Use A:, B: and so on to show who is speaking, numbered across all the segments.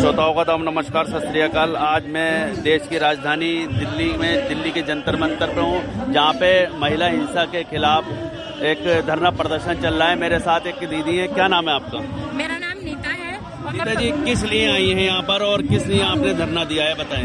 A: श्रोताओं का दाम नमस्कार, सत श्री अकाल। आज मैं देश की राजधानी दिल्ली में दिल्ली के जंतर मंतर पर हूँ, जहाँ पे महिला हिंसा के खिलाफ एक धरना प्रदर्शन चल रहा है। मेरे साथ एक दीदी है। क्या नाम है आपका?
B: मेरा नाम नीता है।
A: नीता जी, किस लिए आई हैं यहाँ पर और किस लिए आपने धरना दिया है, बताएं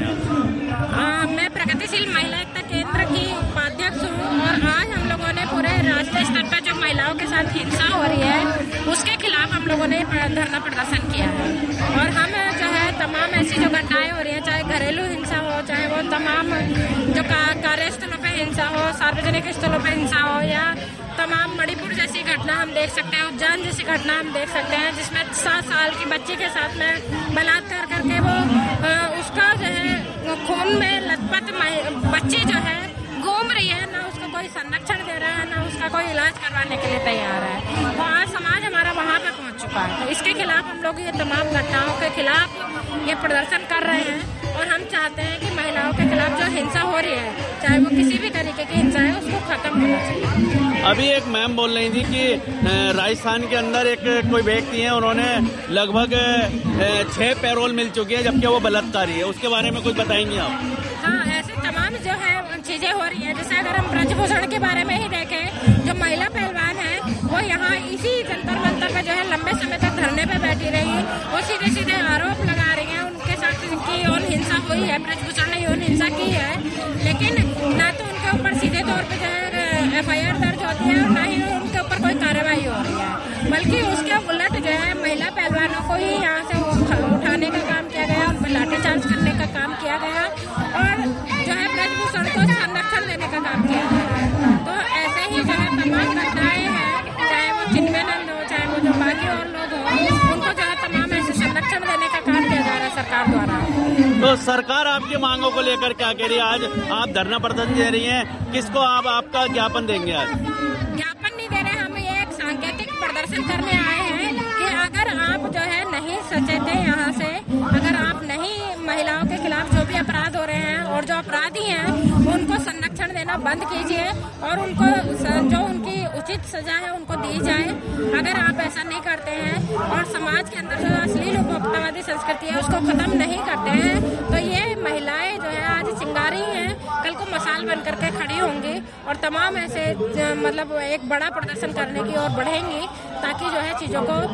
A: आप।
B: मैं प्रगतिशील महिला एकता केंद्र की उपाध्यक्ष हूँ और आज हम लोगों ने पूरे राष्ट्रीय स्तर पर जो महिलाओं के साथ हिंसा हो रही है उसके खिलाफ हम लोगों ने धरना प्रदर्शन किया है। और हम जो है तमाम ऐसी जो घटनाएं हो रही है, चाहे घरेलू हिंसा हो, चाहे वो तमाम जो कार्यस्थलों पर हिंसा हो, सार्वजनिक स्थलों पर हिंसा हो, या तमाम मणिपुर जैसी घटना हम देख सकते हैं, उज्जैन जैसी घटना हम देख सकते हैं, जिसमें 7 साल की बच्ची के साथ में बलात्कार करके वो उसका जो है खून में लथपथ बच्ची जो है घूम रही है, ना उसको कोई संरक्षण दे रहा है, ना उसका कोई इलाज करवाने के लिए तैयार है। तो आज समाज हमारा वहाँ पे पहुँच चुका है। तो इसके खिलाफ हम लोग ये तमाम घटनाओं के खिलाफ ये प्रदर्शन कर रहे हैं और हम चाहते हैं कि महिलाओं के खिलाफ जो हिंसा हो रही है, चाहे वो किसी भी तरीके की हिंसा है, उसको खत्म होना चाहिए।
A: अभी एक मैम बोल रही थी कि राजस्थान के अंदर एक कोई व्यक्ति है, उन्होंने लगभग 6 पैरोल मिल चुकी है, जबकि वो बलात्कारी है। उसके बारे में कुछ बताएंगे आप?
B: हाँ, ऐसे तमाम जो है चीजें हो रही है। जैसे अगर हम ब्रजभूषण के बारे में ही देखें, जो महिला पहलवान है वो यहाँ इसी जंतर मंतर पे जो है लंबे समय तक धरने पे बैठी रही, वो सीधे सीधे आरोप लगा रही है उनके साथ की यौन हिंसा हुई है, ब्रजभूषण ने यौन हिंसा की है, लेकिन ना तो उनके ऊपर सीधे तौर पे जो है FIR दर्ज होती है और ना ही उनके ऊपर कोई कार्रवाई हो रही है, बल्कि उसके उलट जो है महिला पहलवानों को ही यहाँ से उठाने का काम किया गया, उन पर लाठीचार्ज करने का काम किया गया और जो है ब्रजभूषण को संरक्षण देने का काम किया गया। तो ऐसे ही जो है तमाम घटनाएं हैं, चाहे वो चिन्मयानंद हो, चाहे वो जो बाकी और लोग हो, उनको जो है तमाम ऐसे संरक्षण देने का काम किया जा रहा है सरकार द्वारा।
A: तो सरकार आपकी मांगों को लेकर क्या कह रही है? आज आप धरना प्रदर्शन दे रही हैं, किसको आप आपका ज्ञापन देंगे? आज
B: ज्ञापन नहीं दे रहे, हम ये एक सांकेतिक प्रदर्शन करने आए हैं कि अगर आप जो है नहीं सचेत हैं यहाँ से, अगर आप नहीं महिलाओं के खिलाफ जो भी अपराध हो रहे हैं और जो अपराधी हैं उनको संरक्षण देना बंद कीजिए और उनको जो उनकी उचित सजा है उनको दी जाए। अगर आप ऐसा नहीं करते हैं और समाज के अंदर जो अश्लील उपभोक्तावादी संस्कृति है उसको खत्म नहीं करते हैं, तो ये महिलाएं जो है आज चिंगारी हैं, कल को मसाल बन करके खड़ी होंगी और तमाम ऐसे मतलब एक बड़ा प्रदर्शन करने की ओर बढ़ेंगी, ताकि जो है चीजों को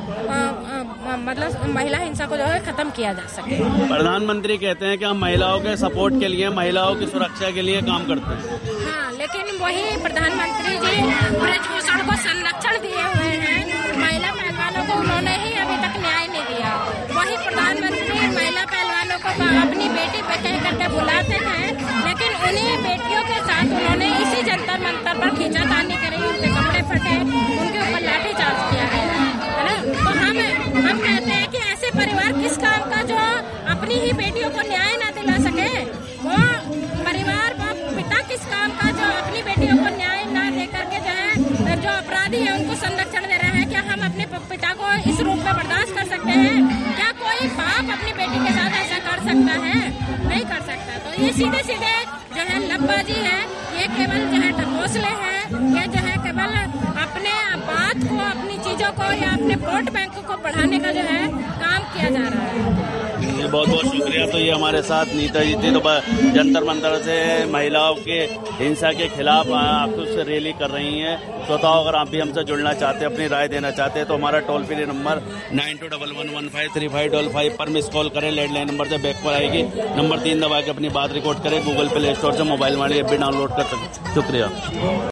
B: मतलब महिला हिंसा को जो है खत्म किया जा सके।
A: प्रधानमंत्री कहते हैं कि हम महिलाओं के सपोर्ट के लिए, महिलाओं की सुरक्षा के लिए काम करते हैं।
B: हाँ, लेकिन वही प्रधानमंत्री जी ब्रजभूषण को संरक्षण दिए हुए हैं, महिला पहलवानों को उन्होंने ही अभी तक न्याय नहीं दिया। वही प्रधानमंत्री महिला पहलवानों को अपनी बेटी पे कह करके बुलाते हैं, लेकिन उन्हीं बेटियों के साथ उन्होंने इसी जंतर मंतर पर खींचातानी करी, उनके कपड़े फटे, उनके ऊपर लाठीचार्ज किया गया है ना। तो हम कहते हैं कि ऐसे परिवार किस काम का जो अपनी ही बेटियों को न्याय ना दिला सके, वो परिवार वो पिता किस काम का जो अपनी बेटियों को न्याय ना दे करके जो है जो अपराधी है उनको संरक्षण दे रहा है। क्या हम अपने पिता को इस रूप में बर्दाश्त कर सकते हैं? क्या कोई बाप अपनी बेटी के साथ ऐसा कर सकता है? नहीं कर सकता। तो ये सीधे सीधे जो है लबबाजी है, ये केवल जो है ढकोसले हैं, ये जो है केवल अपने बात को, अपनी चीजों को या अपने वोट बैंक को बढ़ाने का जो है काम किया जा रहा है।
A: बहुत बहुत शुक्रिया। तो ये हमारे साथ नीता जी थी, तो जंतर मंतर से महिलाओं के हिंसा के खिलाफ आप उससे रैली कर रही हैं। श्रोताओं, अगर आप भी हमसे जुड़ना चाहते हैं, अपनी राय देना चाहते हैं, तो हमारा टोल फ्री नंबर 9211153555 पर मिस कॉल करें। लैंडलाइन नंबर से बैक पर आएगी, नंबर 3 दबा के अपनी बात रिकॉर्ड करें, गूगल प्ले स्टोर से मोबाइल वाले ऐप भी डाउनलोड कर सकते। शुक्रिया।